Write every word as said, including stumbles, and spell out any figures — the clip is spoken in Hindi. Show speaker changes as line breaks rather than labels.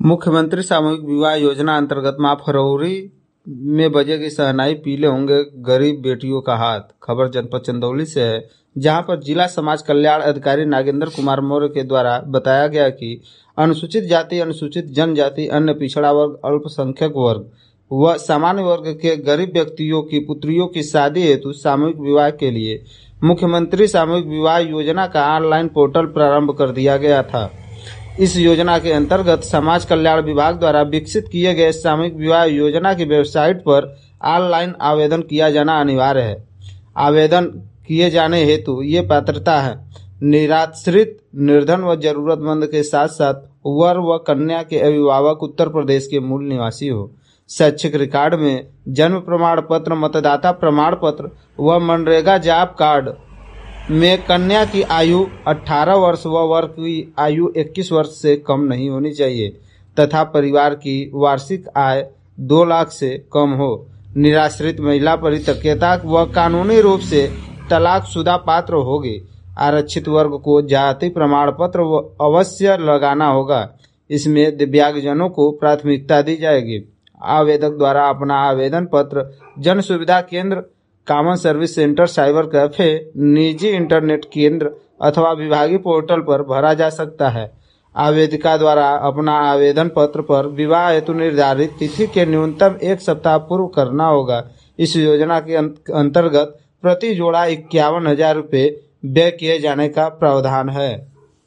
मुख्यमंत्री सामूहिक विवाह योजना अंतर्गत मां फरवरी में बजेगी शहनाई, पीले होंगे गरीब बेटियों का हाथ। खबर जनपद चंदौली से है, जहां पर जिला समाज कल्याण अधिकारी नागेंद्र कुमार मौर्य के द्वारा बताया गया कि अनुसूचित जाति, अनुसूचित जनजाति, अन्य पिछड़ा वर्ग, अल्पसंख्यक वर्ग व सामान्य वर्ग के गरीब व्यक्तियों की पुत्रियों की शादी हेतु सामूहिक विवाह के लिए मुख्यमंत्री सामूहिक विवाह योजना का ऑनलाइन पोर्टल प्रारंभ कर दिया गया था। इस योजना के अंतर्गत समाज कल्याण विभाग द्वारा विकसित किए गए सामूहिक विवाह योजना की वेबसाइट पर ऑनलाइन आवेदन किया जाना अनिवार्य है। आवेदन किए जाने हेतु ये पात्रता है: निराश्रित, निर्धन व जरूरतमंद के साथ साथ वर व कन्या के अभिभावक उत्तर प्रदेश के मूल निवासी हो, शैक्षिक रिकॉर्ड में जन्म प्रमाण पत्र, मतदाता प्रमाण पत्र व मनरेगा जॉब कार्ड में कन्या की आयु अठारह वर्ष व वर की आयु इक्कीस वर्ष से कम नहीं होनी चाहिए तथा परिवार की वार्षिक आय दो लाख से कम हो। निराश्रित महिला परित्यक्ता व कानूनी रूप से तलाकशुदा पात्र होगी। आरक्षित वर्ग को जाति प्रमाण पत्र अवश्य लगाना होगा। इसमें दिव्यांगजनों को प्राथमिकता दी जाएगी। आवेदक द्वारा अपना आवेदन पत्र जन सुविधा केंद्र, common service centre, cyber cafe, निजी इंटरनेट केंद्र अथवा विभागीय पोर्टल पर भरा जा सकता है। आवेदिका द्वारा अपना आवेदन पत्र पर विवाह हेतु निर्धारित तिथि के न्यूनतम एक सप्ताह पूर्व करना होगा। इस योजना के अंतर्गत प्रति जोड़ा इक्यावन हजार रुपये व्यय किए जाने का प्रावधान है।